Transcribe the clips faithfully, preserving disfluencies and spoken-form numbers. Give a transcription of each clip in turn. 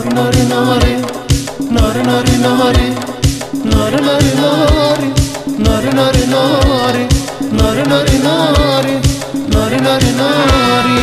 nari nari nari nari nari nari nari nari nari nari nari nari nari nari nari nari nari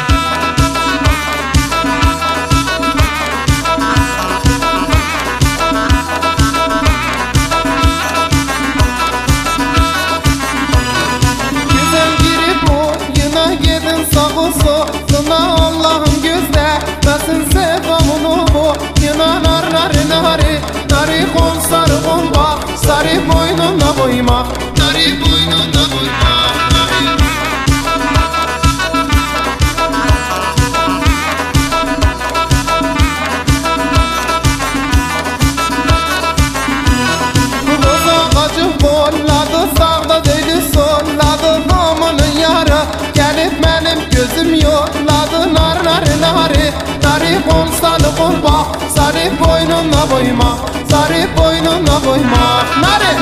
Güzel girip oyuna gidin sağı soluna Allah'ım gözlemesin sevamını bu Yine nar nari nari nari kol sarı kol bak Sarı boynuna koyma Sarı boynuna koyma Sağda değil solladı namının yarı Gelip benim gözüm yolladı Nar nari nari nari kol sarı kol bak Sarı boynuna koyma Sarı boynuna koyma Nari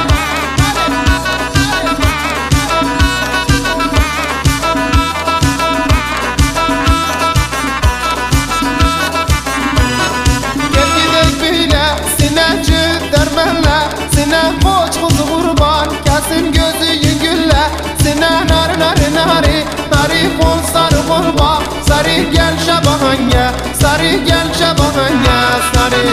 Gel gidelim bile sineci dermenle Sine koç kuzu kurban kesin gözü gülle Sine nari nari nari nari kol sarı kol bak Sarı gel şabahanya sarı gel şabahanya sarı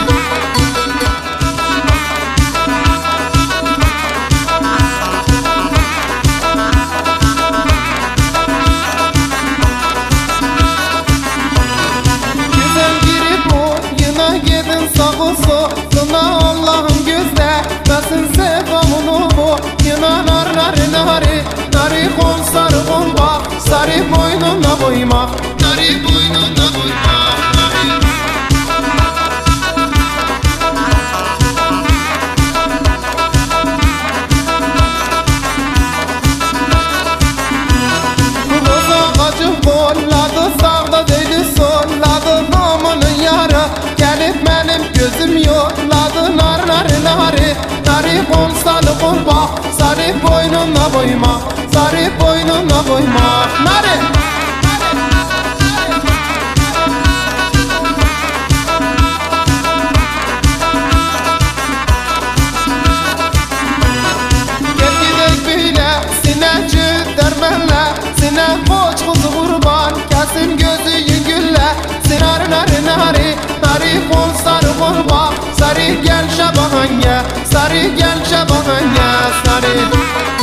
Güzel girip oyuna gidin sağı soluna Allah'ım gözlemesin sevamını bu Yine nar nari nari nari kol sarı kol bak Sarı boynuna koyma Sarı boynuna koyma Kolladı sağda değil solladı namının yarı Gelip benim gözüm yolladı Nar nari nari nari kol sarı kol bak Sarı boynuna koyma Sarı boynuna koyma Nari Gel gidelim bile sineci dermenle Sine koç kuzu kurban kesin gözü gülle Sinar nari nari nari kol sarı kol bak Sarı gel şabahanya sarı gel şabahanya sarı